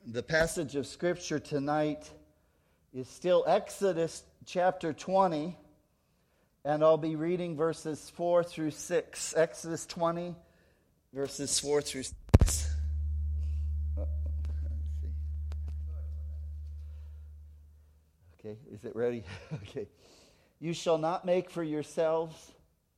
The passage of Scripture tonight is still Exodus chapter 20, and I'll be reading verses 4 through 6. Exodus 20, verses 4 through 6. Let's see. Okay, is it ready? Okay. You shall not make for yourself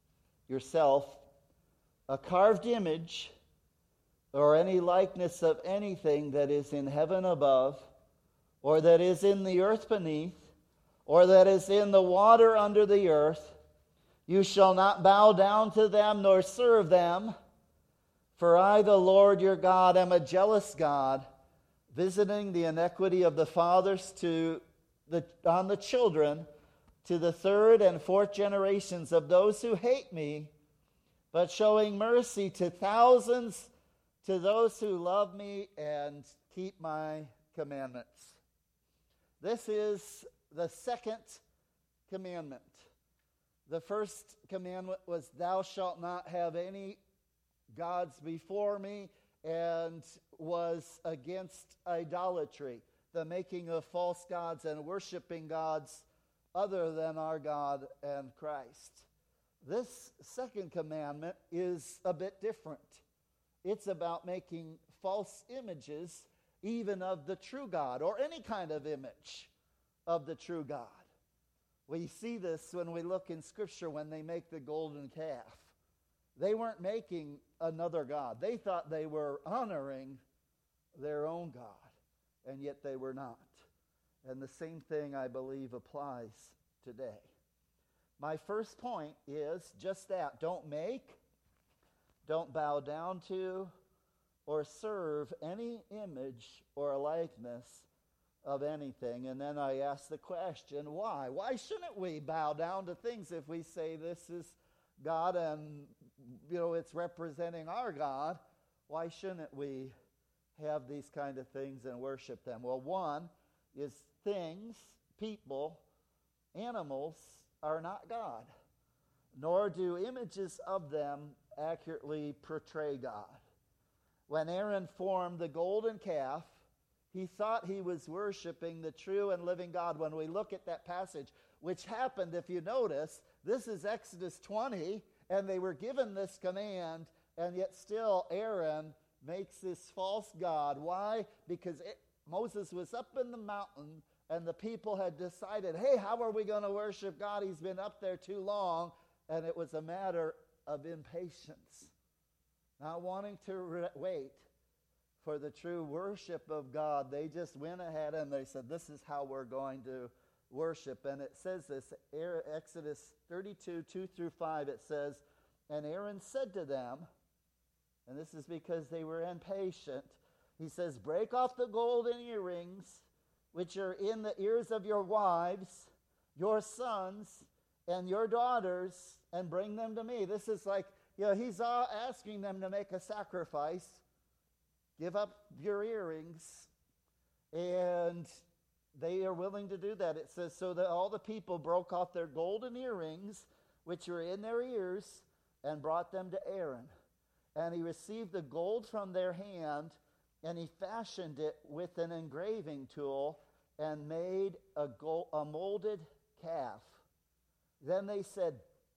a carved image or any likeness of anything that is in heaven above, or that is in the earth beneath, or that is in the water under the earth. You shall not bow down to them nor serve them. For I, the Lord your God, am a jealous God, visiting the iniquity of the fathers on the children, to the third and fourth generations of those who hate me, but showing mercy to thousands, to those who love me and keep my commandments. This is the second commandment. The first commandment was, thou shalt not have any gods before me, and was against idolatry, the making of false gods and worshiping gods other than our God and Christ. This second commandment is a bit different. It's about making false images, even of the true God, or any kind of image of the true God. We see this when we look in Scripture when they make the golden calf. They weren't making another God. They thought they were honoring their own God, and yet they were not. And the same thing, I believe, applies today. My first point is just that. Don't bow down to, or serve any image or likeness of anything. And then I ask the question, why? Why shouldn't we bow down to things if we say this is God and, it's representing our God? Why shouldn't we have these kind of things and worship them? Well, one is things, people, animals are not God, nor do images of them accurately portray God. When Aaron formed the golden calf, he thought he was worshiping the true and living God. When we look at that passage, which happened, if you notice, this is Exodus 20, and they were given this command, and yet still Aaron makes this false god. Why? Because Moses was up in the mountain, and the people had decided, hey, how are we going to worship God? He's been up there too long. And it was a matter of impatience, not wanting to wait for the true worship of God. They just went ahead and they said, this is how we're going to worship. And it says this, Exodus 32, 2 through 5, it says, and Aaron said to them, and this is because they were impatient, he says, break off the golden earrings which are in the ears of your wives, your sons, and your daughters, and bring them to me. This is like, he's asking them to make a sacrifice. Give up your earrings. And they are willing to do that. It says, so that all the people broke off their golden earrings, which were in their ears, and brought them to Aaron. And he received the gold from their hand, and he fashioned it with an engraving tool, and made a molded calf. Then they said,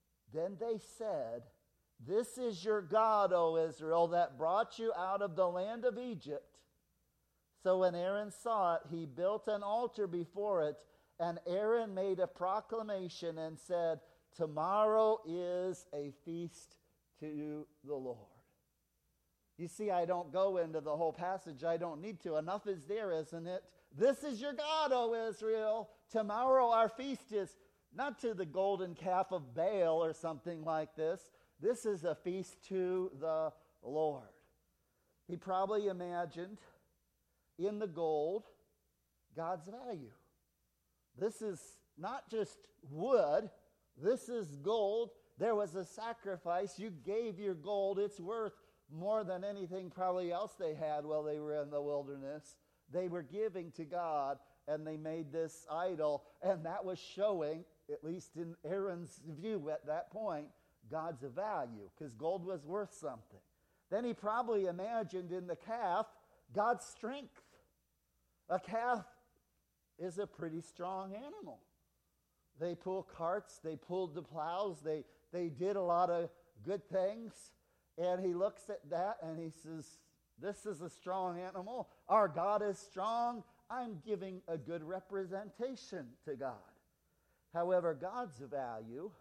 this is your God, O Israel, that brought you out of the land of Egypt. So when Aaron saw it, he built an altar before it, and Aaron made a proclamation and said, tomorrow is a feast to the Lord. You see, I don't go into the whole passage. I don't need to. Enough is there, isn't it? This is your God, O Israel. Tomorrow our feast is not to the golden calf of Baal or something like this. This is a feast to the Lord. He probably imagined in the gold God's value. This is not just wood. This is gold. There was a sacrifice. You gave your gold. It's worth more than anything probably else they had while they were in the wilderness. They were giving to God, and they made this idol, and that was showing, at least in Aaron's view at that point, God's value, because gold was worth something. Then he probably imagined in the calf God's strength. A calf is a pretty strong animal. They pull carts, they pulled the plows, they did a lot of good things. And he looks at that and he says, this is a strong animal. Our God is strong. I'm giving a good representation to God. However, God's value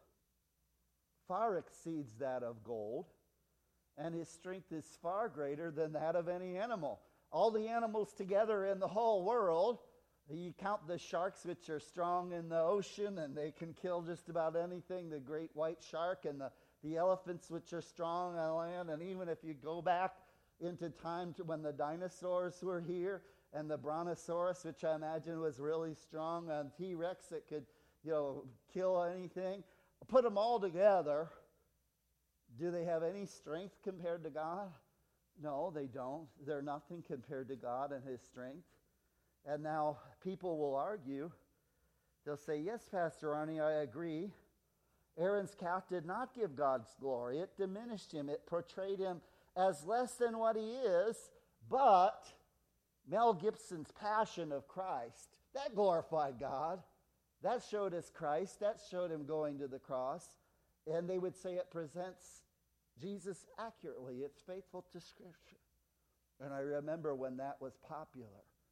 far exceeds that of gold, and his strength is far greater than that of any animal. All the animals together in the whole world, you count the sharks, which are strong in the ocean, and they can kill just about anything, the great white shark, and the elephants, which are strong on land. And even if you go back into time to when the dinosaurs were here, and the brontosaurus, which I imagine was really strong, and T-Rex that could, kill anything, put them all together, do they have any strength compared to God? No, they don't. They're nothing compared to God and his strength. And now people will argue. They'll say, yes, Pastor Arnie, I agree. Aaron's calf did not give God's glory. It diminished him. It portrayed him as less than what he is. But Mel Gibson's Passion of Christ, that glorified God. That showed us Christ. That showed him going to the cross. And they would say it presents Jesus accurately. It's faithful to Scripture. And I remember when that was popular.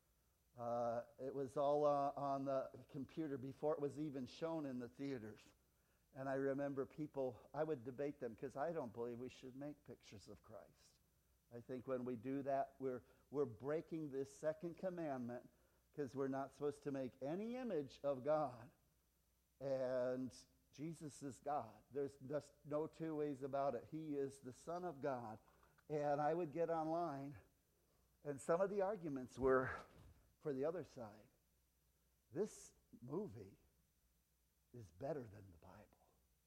It was all on the computer before it was even shown in the theaters. And I remember I would debate them because I don't believe we should make pictures of Christ. I think when we do that, we're breaking this second commandment because we're not supposed to make any image of God. And Jesus is God. There's just no two ways about it. He is the Son of God. And I would get online, and some of the arguments were for the other side. This movie is better than the Bible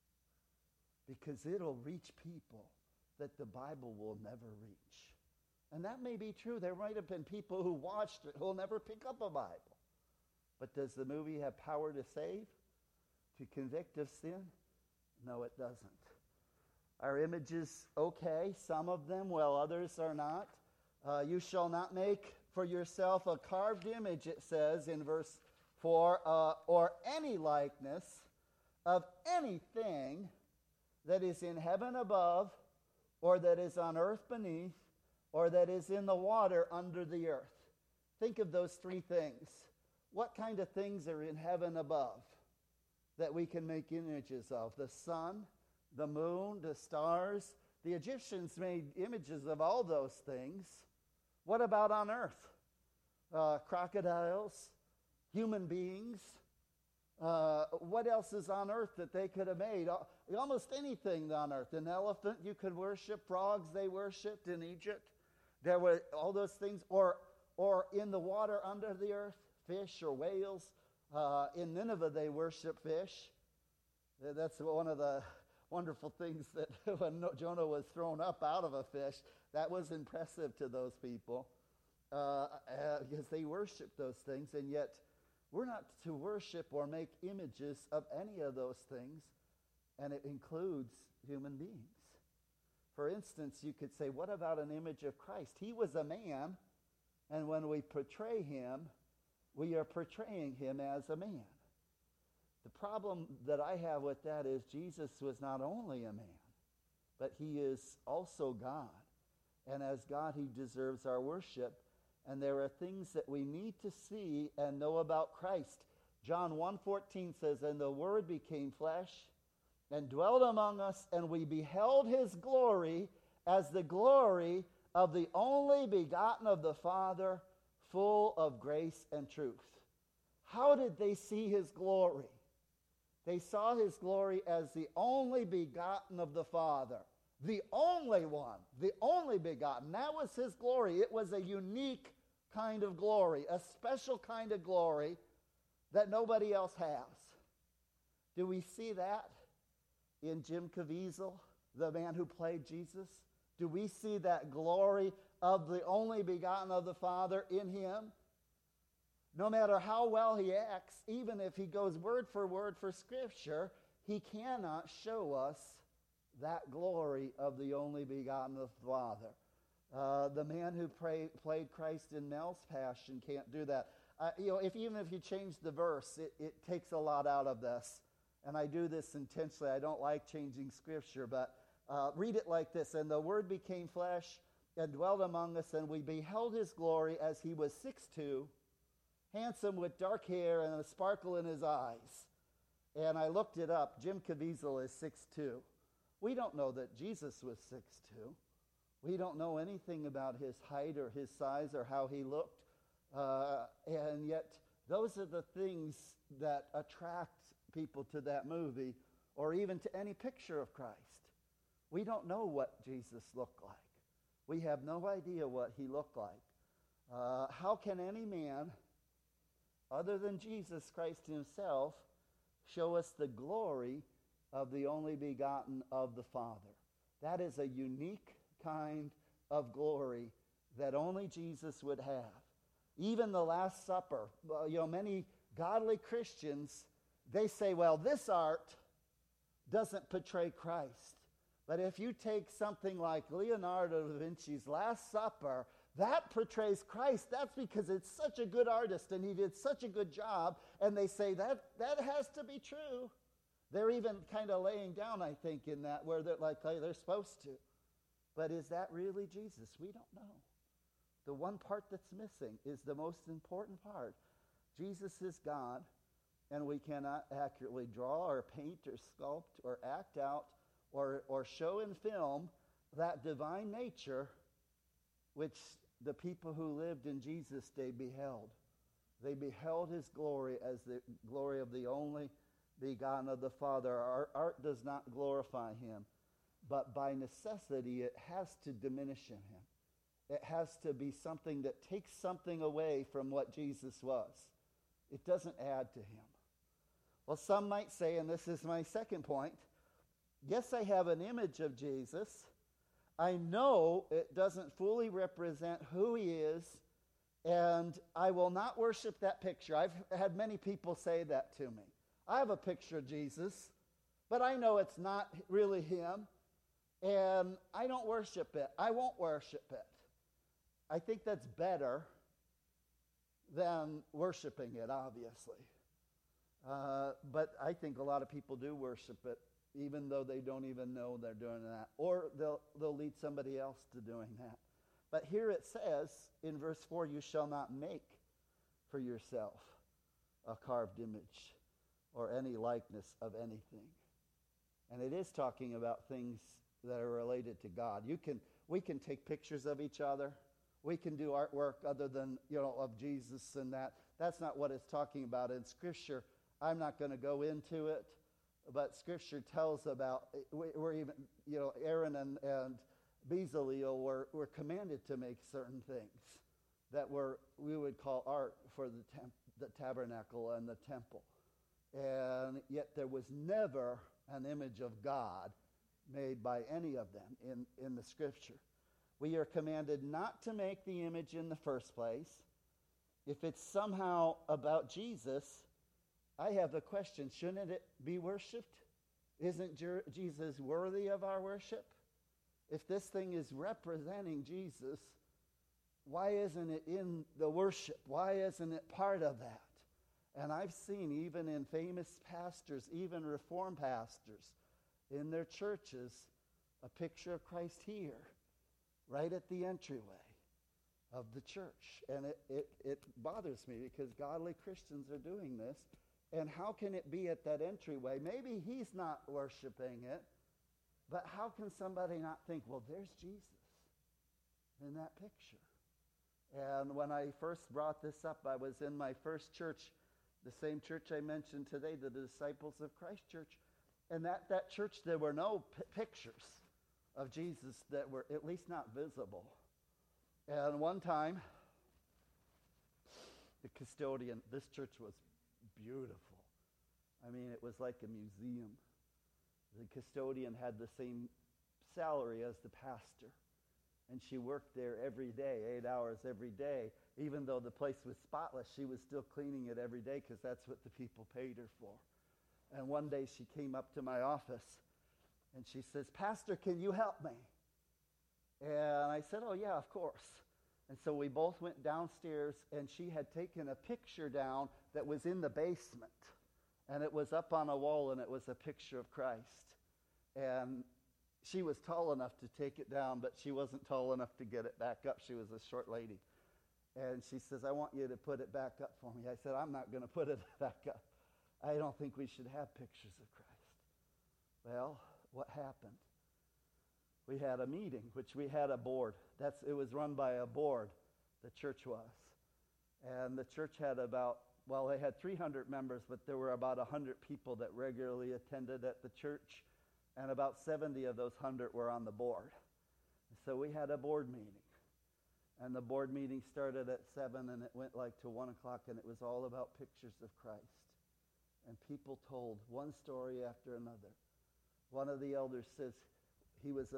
because it'll reach people that the Bible will never reach. And that may be true. There might have been people who watched it who will never pick up a Bible. But does the movie have power to save? To convict of sin? No, it doesn't. Are images okay? Some of them, well, others are not. You shall not make for yourself a carved image, it says in verse 4, or any likeness of anything that is in heaven above, or that is on earth beneath, or that is in the water under the earth. Think of those three things. What kind of things are in heaven above that we can make images of? The sun, the moon, the stars. The Egyptians made images of all those things. What about on earth? Crocodiles, human beings. What else is on earth that they could have made? Almost anything on earth. An elephant you could worship. Frogs they worshipped in Egypt. There were all those things. Or in the water under the earth, fish or whales. In Nineveh they worship fish. That's one of the wonderful things that when Jonah was thrown up out of a fish, that was impressive to those people because they worship those things, and yet we're not to worship or make images of any of those things, and it includes human beings. For instance, you could say, what about an image of Christ? He was a man, and when we portray him, we are portraying him as a man. The problem that I have with that is Jesus was not only a man, but he is also God. And as God, he deserves our worship. And there are things that we need to see and know about Christ. John 1:14 says, and the Word became flesh and dwelt among us, and we beheld his glory as the glory of the only begotten of the Father, full of grace and truth. How did they see his glory? They saw his glory as the only begotten of the Father. The only one, the only begotten. That was his glory. It was a unique kind of glory, a special kind of glory that nobody else has. Do we see that in Jim Caviezel, the man who played Jesus? Do we see that glory of the only begotten of the Father in him? No matter how well he acts, even if he goes word for Scripture, he cannot show us that glory of the only begotten of the Father. The man who played Christ in Mel's Passion can't do that. Even if you change the verse, it takes a lot out of this. And I do this intentionally. I don't like changing Scripture, but read it like this. And the Word became flesh and dwelt among us, and we beheld his glory as he was 6'2", handsome with dark hair and a sparkle in his eyes. And I looked it up. Jim Caviezel is 6'2". We don't know that Jesus was 6'2". We don't know anything about his height or his size or how he looked. And yet, those are the things that attract people to that movie or even to any picture of Christ. We don't know what Jesus looked like. We have no idea what he looked like. How can any man, other than Jesus Christ himself, show us the glory of the only begotten of the Father? That is a unique kind of glory that only Jesus would have. Even the Last Supper, many godly Christians, they say, well, this art doesn't portray Christ. But if you take something like Leonardo da Vinci's Last Supper, that portrays Christ. That's because it's such a good artist and he did such a good job. And they say that has to be true. They're even kind of laying down, I think, in that where they're supposed to. But is that really Jesus? We don't know. The one part that's missing is the most important part. Jesus is God, and we cannot accurately draw or paint or sculpt or act out or show in film that divine nature which the people who lived in Jesus' day beheld. They beheld his glory as the glory of the only begotten of the Father. Our art does not glorify him, but by necessity it has to diminish in him. It has to be something that takes something away from what Jesus was. It doesn't add to him. Well, some might say, and this is my second point, yes, I have an image of Jesus. I know it doesn't fully represent who he is, and I will not worship that picture. I've had many people say that to me. I have a picture of Jesus, but I know it's not really him, and I don't worship it. I won't worship it. I think that's better than worshiping it, obviously. But I think a lot of people do worship it, even though they don't even know they're doing that. Or they'll lead somebody else to doing that. But here it says in verse 4, you shall not make for yourself a carved image or any likeness of anything. And it is talking about things that are related to God. We can take pictures of each other. We can do artwork other than, of Jesus and that. That's not what it's talking about in Scripture. I'm not going to go into it, but Scripture tells about, we're even, Aaron and Bezalel were commanded to make certain things that we would call art for the tabernacle and the temple. And yet there was never an image of God made by any of them in the Scripture. We are commanded not to make the image in the first place. If it's somehow about Jesus, I have the question, shouldn't it be worshipped? Isn't Jesus worthy of our worship? If this thing is representing Jesus, why isn't it in the worship? Why isn't it part of that? And I've seen even in famous pastors, even Reformed pastors, in their churches, a picture of Christ here, right at the entryway of the church. And it bothers me because godly Christians are doing this. And how can it be at that entryway? Maybe he's not worshiping it, but how can somebody not think, well, there's Jesus in that picture? And when I first brought this up, I was in my first church, the same church I mentioned today, the Disciples of Christ Church. And that church, there were no pictures of Jesus that were at least not visible. And one time, the custodian, this church was beautiful. I mean, it was like a museum. The custodian had the same salary as the pastor. And she worked there every day, 8 hours every day. Even though the place was spotless, she was still cleaning it every day because that's what the people paid her for. And one day she came up to my office and she says, Pastor, can you help me? And I said, oh, yeah, of course. And so we both went downstairs, and she had taken a picture down that was in the basement. And it was up on a wall, and it was a picture of Christ. And she was tall enough to take it down, but she wasn't tall enough to get it back up. She was a short lady. And she says, I want you to put it back up for me. I said, I'm not going to put it back up. I don't think we should have pictures of Christ. Well, what happened? We had a meeting, which we had a board. It was run by a board, the church was. And the church had they had 300 members, but there were about 100 people that regularly attended at the church, and about 70 of those 100 were on the board. So we had a board meeting. And the board meeting started at 7, and it went to 1 o'clock, and it was all about pictures of Christ. And people told one story after another. One of the elders says he was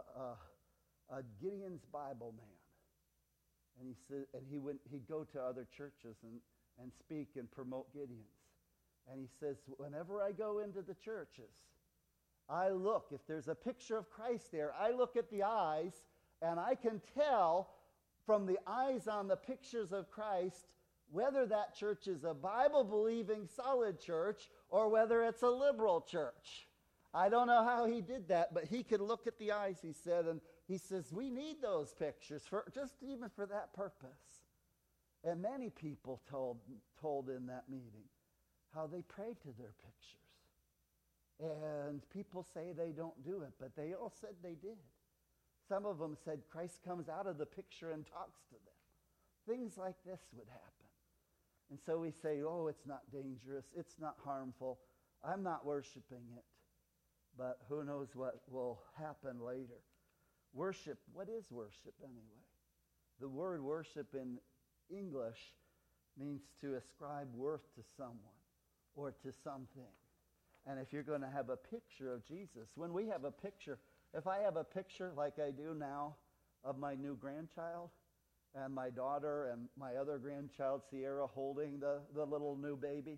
a Gideon's Bible man. And he said, and he'd go to other churches and speak and promote Gideon's. And he says, whenever I go into the churches, I look. If there's a picture of Christ there, I look at the eyes, and I can tell from the eyes on the pictures of Christ whether that church is a Bible-believing, solid church or whether it's a liberal church. I don't know how he did that, but he could look at the eyes, he said, and he says, we need those pictures, even for that purpose. And many people told in that meeting how they prayed to their pictures. And people say they don't do it, but they all said they did. Some of them said Christ comes out of the picture and talks to them. Things like this would happen. And so we say, oh, it's not dangerous. It's not harmful. I'm not worshiping it. But who knows what will happen later. Worship, what is worship anyway? The word worship in English means to ascribe worth to someone or to something. And if you're going to have a picture of Jesus, when we have a picture, if I have a picture like I do now of my new grandchild and my daughter and my other grandchild, Sierra, holding the little new baby,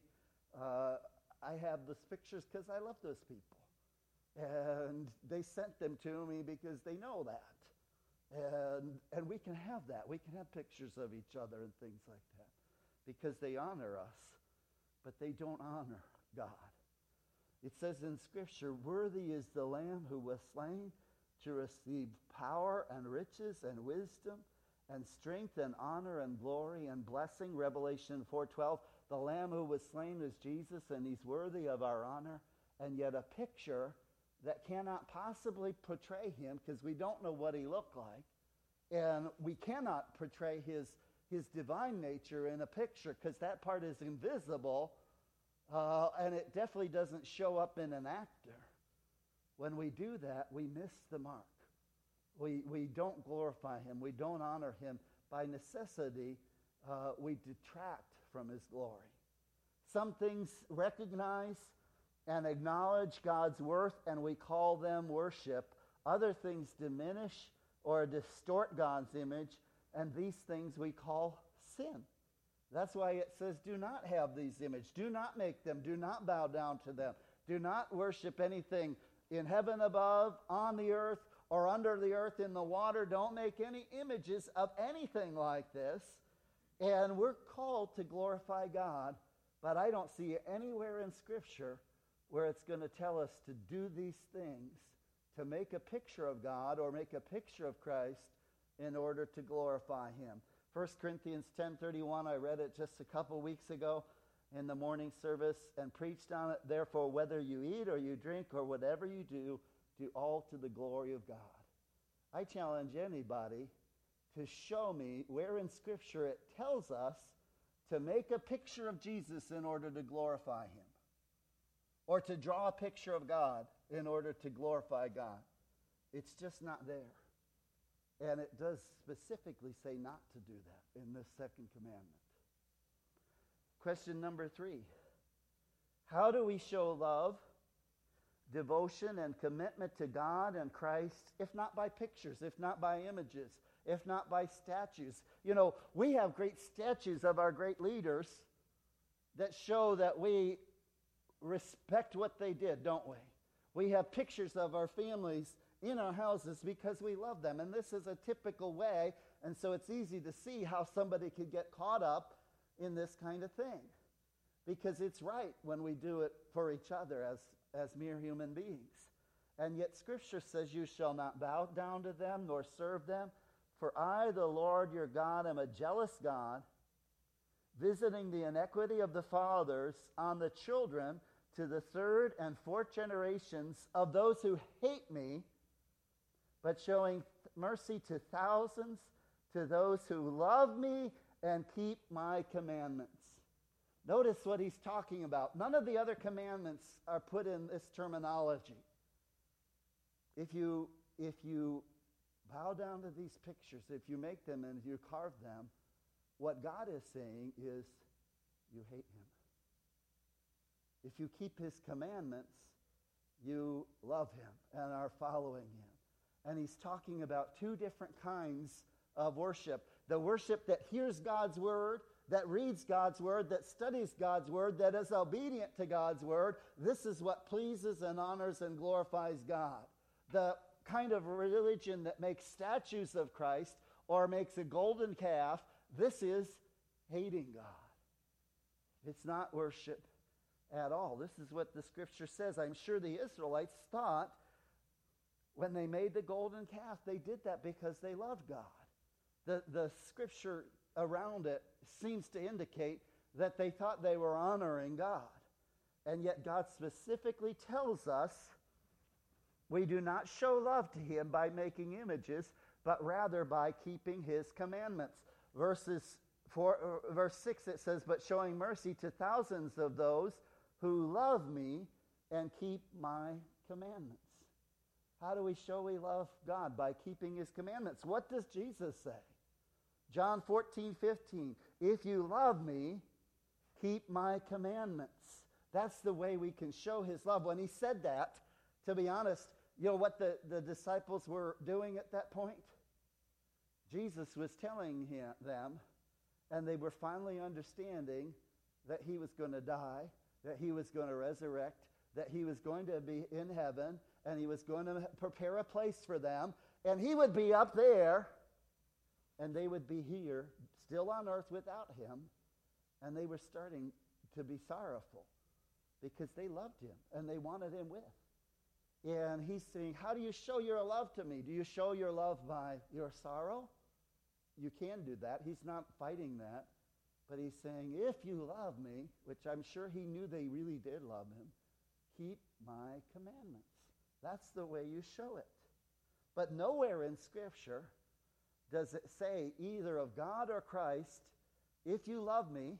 I have those pictures because I love those people. And they sent them to me because they know that. And we can have that. We can have pictures of each other and things like that because they honor us, but they don't honor God. It says in Scripture, worthy is the Lamb who was slain to receive power and riches and wisdom and strength and honor and glory and blessing. Revelation 4:12, the Lamb who was slain is Jesus, and he's worthy of our honor. And yet a picture that cannot possibly portray him because we don't know what he looked like, and we cannot portray his divine nature in a picture because that part is invisible. And it definitely doesn't show up in an actor. When we do that, we miss the mark. We don't glorify him. We don't honor him. By necessity, we detract from his glory. Some things recognize and acknowledge God's worth, and we call them worship. Other things diminish or distort God's image, and these things we call sin. That's why it says, do not have these images. Do not make them. Do not bow down to them. Do not worship anything in heaven above, on the earth, or under the earth in the water. Don't make any images of anything like this. And we're called to glorify God, but I don't see anywhere in Scripture where it's going to tell us to do these things, to make a picture of God or make a picture of Christ in order to glorify him. 1 Corinthians 10:31, I read it just a couple weeks ago in the morning service and preached on it. Therefore, whether you eat or you drink or whatever you do, do all to the glory of God. I challenge anybody to show me where in Scripture it tells us to make a picture of Jesus in order to glorify him, or to draw a picture of God in order to glorify God. It's just not there. And it does specifically say not to do that in this second commandment. Question number 3. How do we show love, devotion, and commitment to God and Christ, if not by pictures, if not by images, if not by statues? You know, we have great statues of our great leaders that show that we respect what they did, don't we? We have pictures of our families in our houses because we love them. And this is a typical way And so it's easy to see how somebody could get caught up in this kind of thing, because it's right when we do it for each other as mere human beings. And yet Scripture says, you shall not bow down to them nor serve them, for I, the Lord your God, am a jealous God, visiting the iniquity of the fathers on the children to the third and fourth generations of those who hate me, but showing mercy to thousands, to those who love me and keep my commandments. Notice what he's talking about. None of the other commandments are put in this terminology. If you bow down to these pictures, if you make them and you carve them, what God is saying is you hate him. If you keep his commandments, you love him and are following him. And he's talking about two different kinds of worship. The worship that hears God's word, that reads God's word, that studies God's word, that is obedient to God's word. This is what pleases and honors and glorifies God. The kind of religion that makes statues of Christ or makes a golden calf, this is hating God. It's not worship at all. This is what the Scripture says. I'm sure the Israelites thought when they made the golden calf, they did that because they loved God. The Scripture around it seems to indicate that they thought they were honoring God. And yet God specifically tells us we do not show love to him by making images, but rather by keeping his commandments. Verse 6, it says, but showing mercy to thousands of those who love me and keep my commandments. How do we show we love God? By keeping his commandments. What does Jesus say? John 14:15. If you love me, keep my commandments. That's the way we can show his love. When he said that, to be honest, you know what the disciples were doing at that point? Jesus was telling them, and they were finally understanding that he was going to die, that he was going to resurrect, that he was going to be in heaven, and he was going to prepare a place for them, and he would be up there, and they would be here, still on earth without him, and they were starting to be sorrowful because they loved him, and they wanted him with. And he's saying, how do you show your love to me? Do you show your love by your sorrow? You can do that. He's not fighting that. But he's saying, if you love me, which I'm sure he knew they really did love him, keep my commandments. That's the way you show it. But nowhere in Scripture does it say either of God or Christ, if you love me,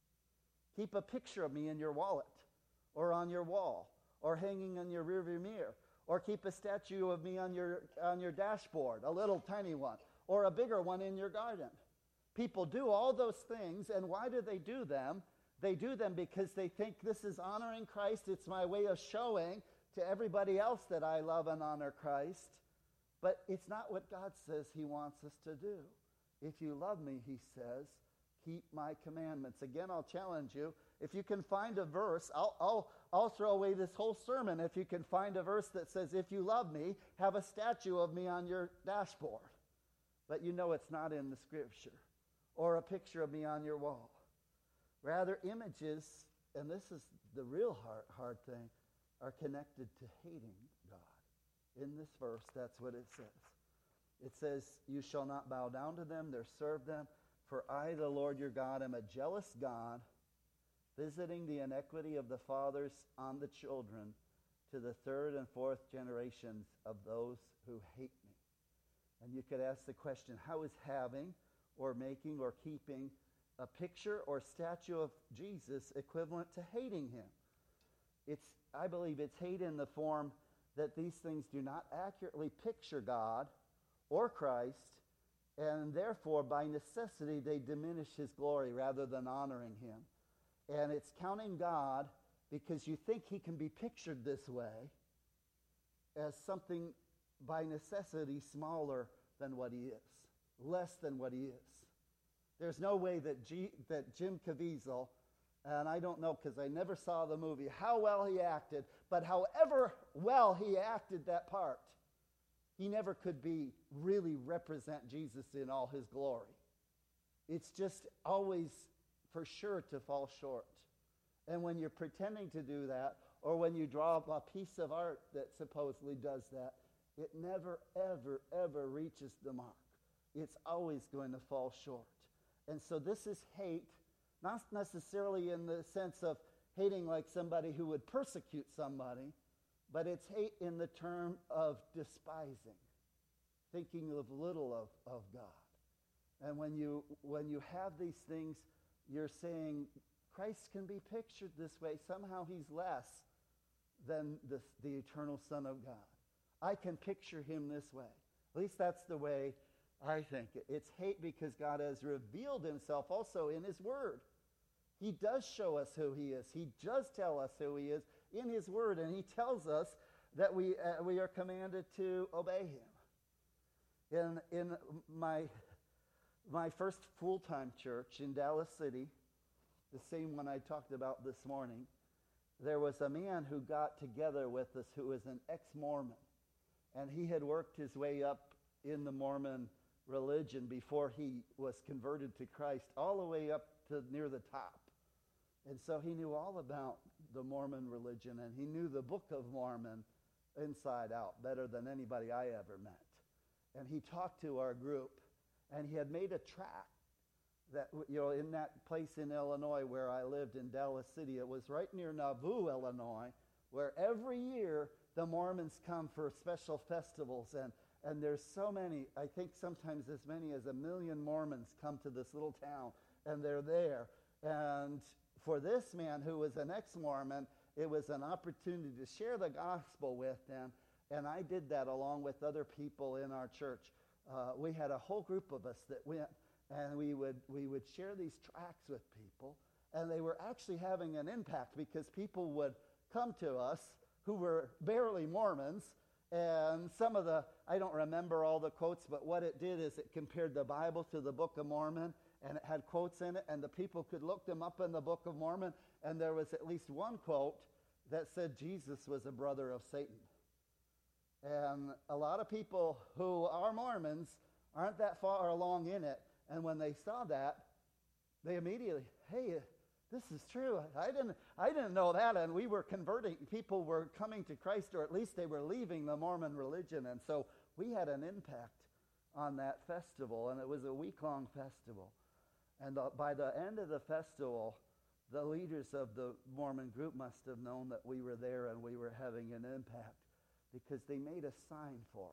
keep a picture of me in your wallet or on your wall or hanging on your rearview mirror, or keep a statue of me on your dashboard, a little tiny one, or a bigger one in your garden. People do all those things, and why do they do them? They do them because they think this is honoring Christ. It's my way of showing to everybody else that I love and honor Christ. But it's not what God says he wants us to do. If you love me, he says, keep my commandments. Again, I'll challenge you. If you can find a verse, I'll throw away this whole sermon if you can find a verse that says, if you love me, have a statue of me on your dashboard. But you know it's not in the Scripture. Or a picture of me on your wall. Rather, images, and this is the real hard thing, are connected to hating God. In this verse, that's what it says. It says, you shall not bow down to them, nor serve them, for I, the Lord your God, am a jealous God, visiting the iniquity of the fathers on the children to the third and fourth generations of those who hate me. And you could ask the question, how is having or making or keeping a picture or statue of Jesus equivalent to hating him? I believe it's hate in the form that these things do not accurately picture God or Christ, and therefore by necessity they diminish his glory rather than honoring him. And it's counting God because you think he can be pictured this way as something by necessity smaller than what he is, less than what he is. There's no way that Jim Caviezel, and I don't know because I never saw the movie, how well he acted, but however well he acted that part, he never could be really represent Jesus in all his glory. It's just always for sure to fall short. And when you're pretending to do that, or when you draw up a piece of art that supposedly does that, it never, ever, ever reaches the mark. It's always going to fall short. And so this is hate, not necessarily in the sense of hating like somebody who would persecute somebody, but it's hate in the term of despising, thinking of little of God. And when you have these things, you're saying Christ can be pictured this way. Somehow he's less than the eternal Son of God. I can picture him this way. At least that's the way I think it. It's hate because God has revealed himself also in his word. He does show us who he is. He does tell us who he is in his word, and he tells us that we are commanded to obey him. In my first full-time church in Dallas City, the same one I talked about this morning, there was a man who got together with us who was an ex-Mormon, and he had worked his way up in the Mormon religion before he was converted to Christ, all the way up to near the top. And so he knew all about the Mormon religion, and he knew the Book of Mormon inside out better than anybody I ever met. And he talked to our group, and he had made a tract that, in that place in Illinois where I lived in Dallas City. It was right near Nauvoo, Illinois, where every year the Mormons come for special festivals, and there's so many, I think sometimes as many as 1 million Mormons come to this little town, and they're there. And for this man who was an ex-Mormon, it was an opportunity to share the gospel with them, and I did that along with other people in our church. We had a whole group of us that went, and we would share these tracts with people, and they were actually having an impact because people would come to us who were barely Mormons, and I don't remember all the quotes, but what it did is it compared the Bible to the Book of Mormon, and it had quotes in it, and the people could look them up in the Book of Mormon, and there was at least one quote that said Jesus was a brother of Satan. And a lot of people who are Mormons aren't that far along in it, and when they saw that, they immediately, hey, this is true. I didn't know that, and we were converting. People were coming to Christ, or at least they were leaving the Mormon religion, and so we had an impact on that festival, and it was a week-long festival. And by the end of the festival, the leaders of the Mormon group must have known that we were there and we were having an impact, because they made a sign for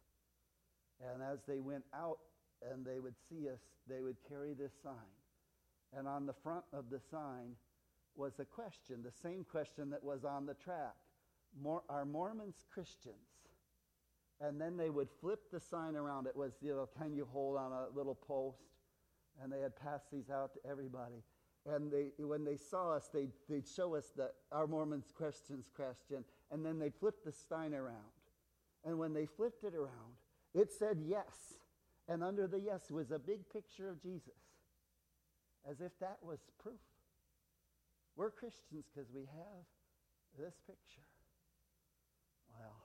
us. And as they went out and they would see us, they would carry this sign. And on the front of the sign was a question, the same question that was on the tract. Are Mormons Christians? And then they would flip the sign around. It was, can you hold on a little post? And they had passed these out to everybody. And when they saw us, they'd show us that our Mormons Christians question, and then they'd flip the sign around. And when they flipped it around, it said yes. And under the yes was a big picture of Jesus, as if that was proof. We're Christians because we have this picture. Well,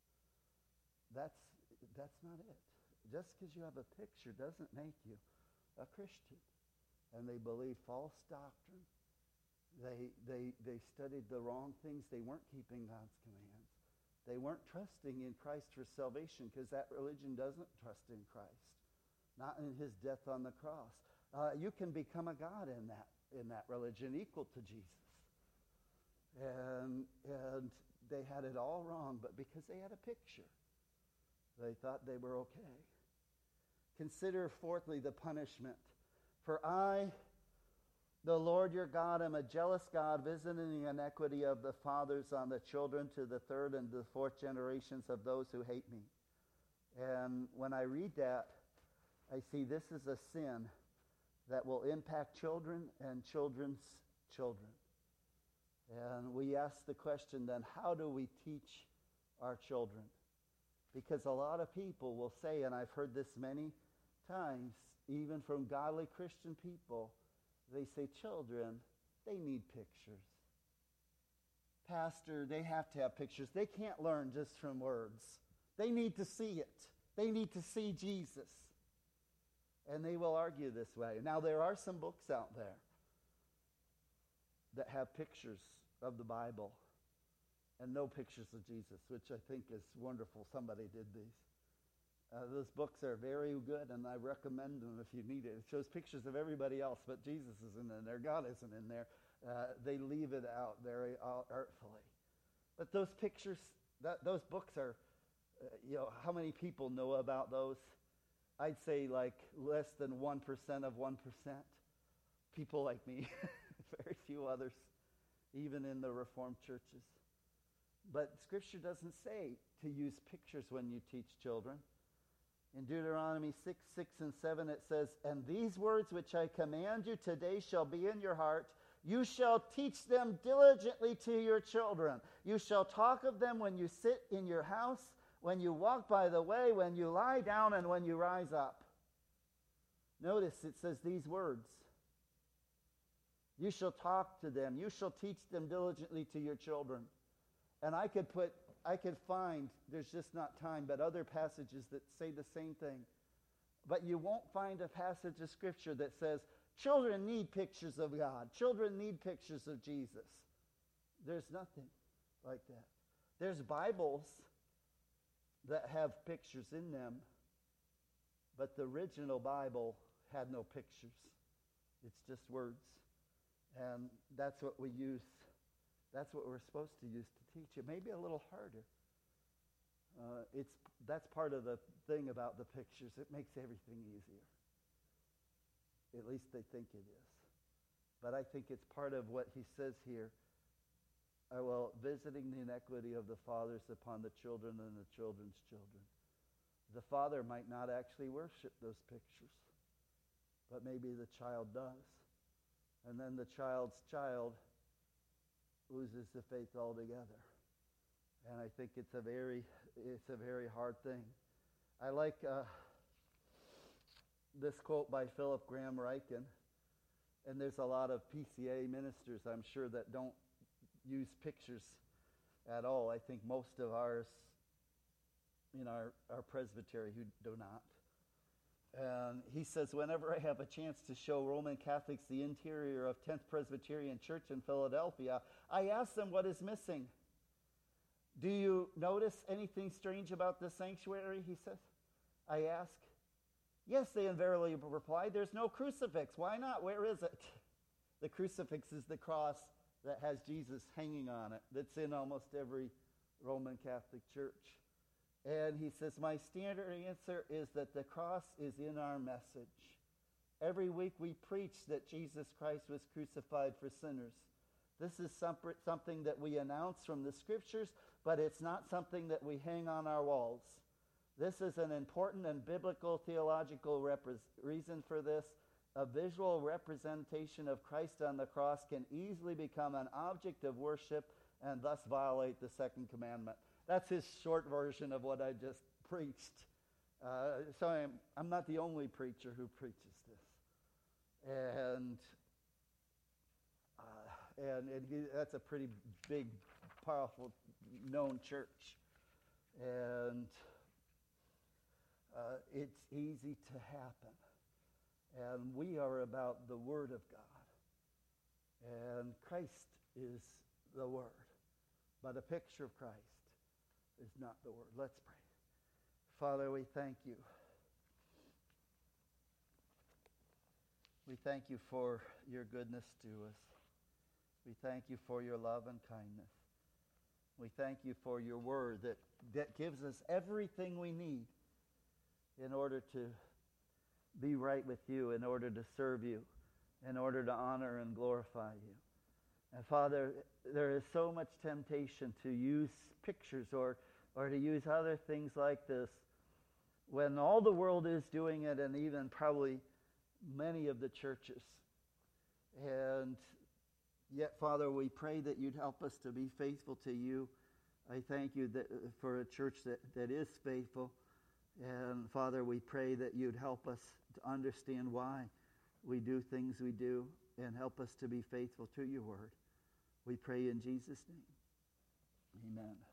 that's not it. Just because you have a picture doesn't make you a Christian. And they believed false doctrine. They studied the wrong things. They weren't keeping God's commands. They weren't trusting in Christ for salvation, because that religion doesn't trust in Christ, not in his death on the cross. You can become a god in that religion, equal to Jesus. And they had it all wrong, but because they had a picture, they thought they were okay. Consider, fourthly, the punishment. For I, the Lord your God, am a jealous God, visiting the iniquity of the fathers on the children to the third and the fourth generations of those who hate me. And when I read that, I see this is a sin that will impact children and children's children. And we ask the question then, how do we teach our children? Because a lot of people will say, and I've heard this many times, even from godly Christian people, they say, children, they need pictures. Pastor, they have to have pictures. They can't learn just from words. They need to see it. They need to see Jesus. And they will argue this way. Now, there are some books out there that have pictures of the Bible and no pictures of Jesus, which I think is wonderful. Somebody did these. Those books are very good, and I recommend them if you need it. It shows pictures of everybody else, but Jesus isn't in there. God isn't in there. They leave it out very artfully. But those pictures, those books are, how many people know about those? I'd say like less than 1% of 1%. People like me, very few others, even in the Reformed churches. But Scripture doesn't say to use pictures when you teach children. In Deuteronomy 6, 6 and 7 it says, "And these words which I command you today shall be in your heart. You shall teach them diligently to your children. You shall talk of them when you sit in your house, when you walk by the way, when you lie down, and when you rise up." Notice it says these words. You shall talk to them. You shall teach them diligently to your children. And I could find, there's just not time, but other passages that say the same thing. But you won't find a passage of Scripture that says, children need pictures of God. Children need pictures of Jesus. There's nothing like that. There's Bibles that have pictures in them, but the original Bible had no pictures. It's just words. And that's what we use. That's what we're supposed to use to teach. It may be a little harder. That's part of the thing about the pictures. It makes everything easier. At least they think it is. But I think it's part of what he says here. Visiting the iniquity of the fathers upon the children and the children's children. The father might not actually worship those pictures, but maybe the child does. And then the child's child loses the faith altogether. And I think it's a very hard thing. I like this quote by Philip Graham Ryken, and there's a lot of PCA ministers, I'm sure, that don't use pictures at all. I think most of ours in our presbytery who do not. And he says, whenever I have a chance to show Roman Catholics the interior of 10th Presbyterian Church in Philadelphia, I ask them what is missing. Do you notice anything strange about the sanctuary, he says? I ask. Yes, they invariably reply, there's no crucifix. Why not? Where is it? The crucifix is the cross that has Jesus hanging on it. That's in almost every Roman Catholic church. And he says, my standard answer is that the cross is in our message. Every week we preach that Jesus Christ was crucified for sinners. This is something that we announce from the Scriptures, but it's not something that we hang on our walls. This is an important and biblical theological reason for this. A visual representation of Christ on the cross can easily become an object of worship and thus violate the second commandment. That's his short version of what I just preached. So I'm not the only preacher who preaches this. That's a pretty big, powerful, known church. And it's easy to happen. And we are about the Word of God. And Christ is the Word. But a picture of Christ is not the Word. Let's pray. Father, we thank you. We thank you for your goodness to us. We thank you for your love and kindness. We thank you for your word that gives us everything we need in order to be right with you, in order to serve you, in order to honor and glorify you. And Father, there is so much temptation to use pictures or to use other things like this when all the world is doing it, and even probably many of the churches. And yet, Father, we pray that you'd help us to be faithful to you. I thank you for a church that is faithful. And Father, we pray that you'd help us to understand why we do things we do, and help us to be faithful to your word. We pray in Jesus' name. Amen.